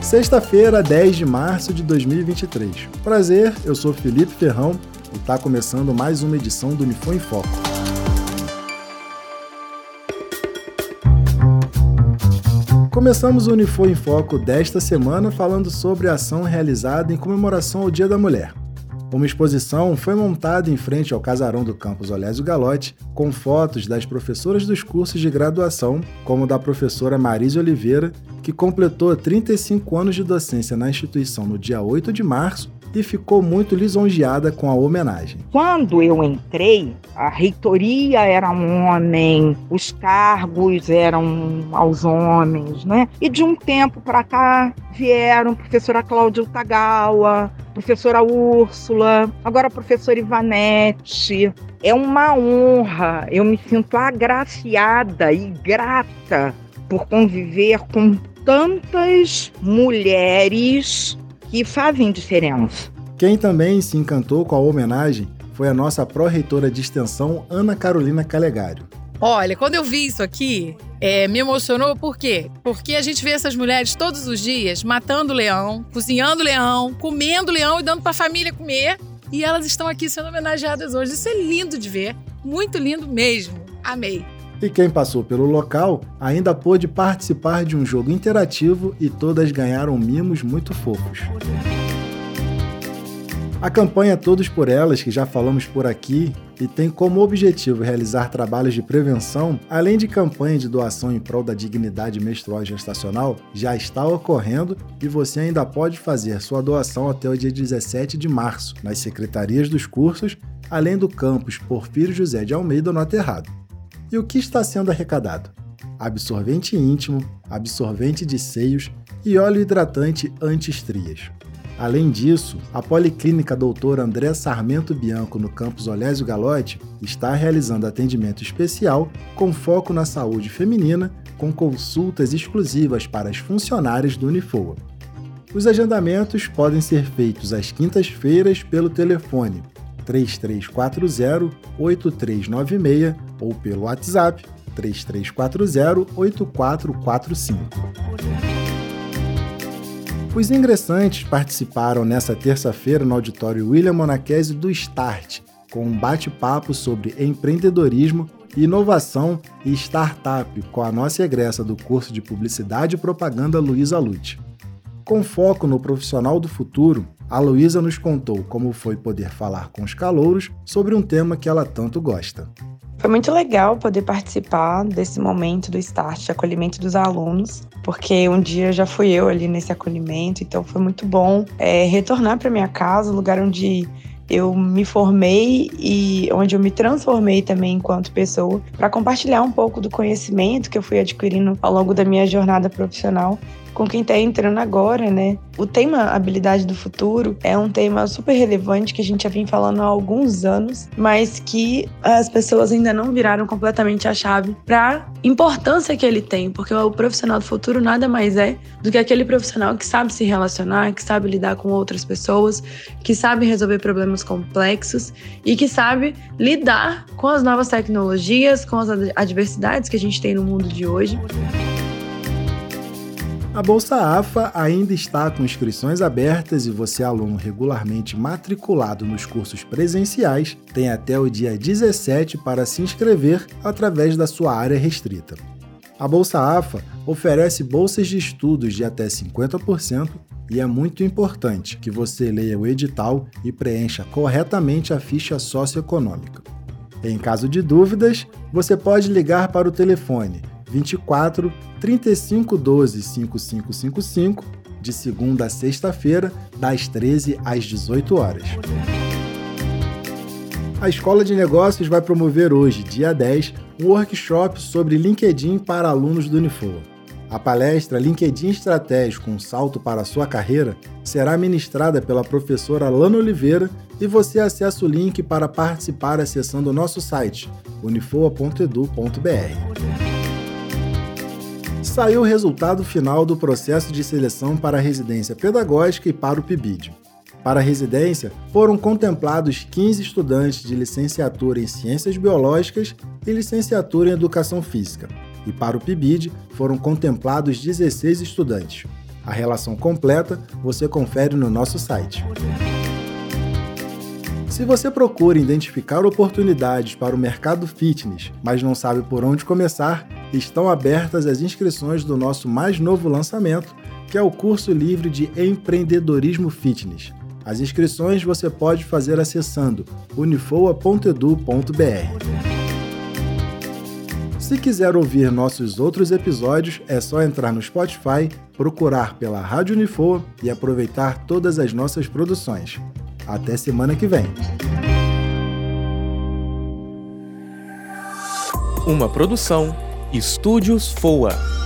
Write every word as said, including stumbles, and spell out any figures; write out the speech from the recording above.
Sexta-feira, dez de março de dois mil e vinte e três. Prazer, eu sou Felipe Ferrão e está começando mais uma edição do Unifor em Foco. Começamos o Unifor em Foco desta semana falando sobre a ação realizada em comemoração ao Dia da Mulher. Uma exposição foi montada em frente ao casarão do campus Olésio Galotti, com fotos das professoras dos cursos de graduação, como da professora Marise Oliveira, que completou trinta e cinco anos de docência na instituição no dia oito de março e ficou muito lisonjeada com a homenagem. Quando eu entrei, a reitoria era um homem, os cargos eram aos homens, né? E de um tempo para cá vieram a professora Cláudia Utagawa, professora Úrsula, agora a professora Ivanete. É uma honra, eu me sinto agraciada e grata por conviver com tantas mulheres que fazem diferença. Quem também se encantou com a homenagem foi a nossa pró-reitora de extensão, Ana Carolina Calegari. Olha, quando eu vi isso aqui, é, me emocionou, por quê? Porque a gente vê essas mulheres todos os dias matando leão, cozinhando leão, comendo leão e dando para a família comer. E elas estão aqui sendo homenageadas hoje. Isso é lindo de ver, muito lindo mesmo. Amei. E quem passou pelo local ainda pôde participar de um jogo interativo e todas ganharam mimos muito fofos. A campanha Todos por Elas, que já falamos por aqui, e tem como objetivo realizar trabalhos de prevenção, além de campanha de doação em prol da dignidade menstrual e gestacional, já está ocorrendo e você ainda pode fazer sua doação até o dia dezessete de março, nas secretarias dos cursos, além do campus Porfírio José de Almeida, no Aterrado. E o que está sendo arrecadado? Absorvente íntimo, absorvente de seios e óleo hidratante anti-estrias. Além disso, a Policlínica doutora André Sarmento Bianco, no campus Olésio Galotti, está realizando atendimento especial com foco na saúde feminina, com consultas exclusivas para as funcionárias do Unifor. Os agendamentos podem ser feitos às quintas-feiras pelo telefone três três quatro zero, oito três nove seis ou pelo WhatsApp três três quatro zero, oito quatro quatro cinco. Os ingressantes participaram nesta terça-feira no auditório William Monachesi do START, com um bate-papo sobre empreendedorismo, inovação e startup com a nossa egressa do curso de Publicidade e Propaganda Luísa Lute. Com foco no profissional do futuro, a Luísa nos contou como foi poder falar com os calouros sobre um tema que ela tanto gosta. Foi muito legal poder participar desse momento do start, de acolhimento dos alunos, porque um dia já fui eu ali nesse acolhimento, então foi muito bom é, retornar para minha casa, o lugar onde eu me formei e onde eu me transformei também enquanto pessoa, para compartilhar um pouco do conhecimento que eu fui adquirindo ao longo da minha jornada profissional com quem está entrando agora, né? O tema Habilidade do Futuro é um tema super relevante que a gente já vem falando há alguns anos, mas que as pessoas ainda não viraram completamente a chave para a importância que ele tem, porque o profissional do futuro nada mais é do que aquele profissional que sabe se relacionar, que sabe lidar com outras pessoas, que sabe resolver problemas complexos e que sabe lidar com as novas tecnologias, com as adversidades que a gente tem no mundo de hoje. A Bolsa A F A ainda está com inscrições abertas e você, aluno regularmente matriculado nos cursos presenciais, tem até o dia dezessete para se inscrever através da sua área restrita. A Bolsa A F A oferece bolsas de estudos de até cinquenta por cento e é muito importante que você leia o edital e preencha corretamente a ficha socioeconômica. Em caso de dúvidas, você pode ligar para o telefone vinte e quatro, trinta e cinco, doze, cinquenta e cinco cinquenta e cinco, de segunda a sexta-feira, das treze às dezoito horas. A Escola de Negócios vai promover hoje, dia dez, um workshop sobre LinkedIn para alunos do Unifor. A palestra LinkedIn Estratégico, um salto para a sua carreira, será ministrada pela professora Lana Oliveira e você acessa o link para participar acessando o nosso site, unifor ponto edu ponto br. Saiu o resultado final do processo de seleção para a residência pedagógica e para o P I B I D. Para a residência, foram contemplados quinze estudantes de licenciatura em Ciências Biológicas e licenciatura em Educação Física, e para o P I B I D foram contemplados dezesseis estudantes. A relação completa você confere no nosso site. Se você procura identificar oportunidades para o mercado fitness, mas não sabe por onde começar, estão abertas as inscrições do nosso mais novo lançamento, que é o curso livre de Empreendedorismo Fitness. As inscrições você pode fazer acessando unifoa ponto edu ponto br. Se quiser ouvir nossos outros episódios, é só entrar no Spotify, procurar pela Rádio Unifoa e aproveitar todas as nossas produções. Até semana que vem. Uma produção Estúdios Foa.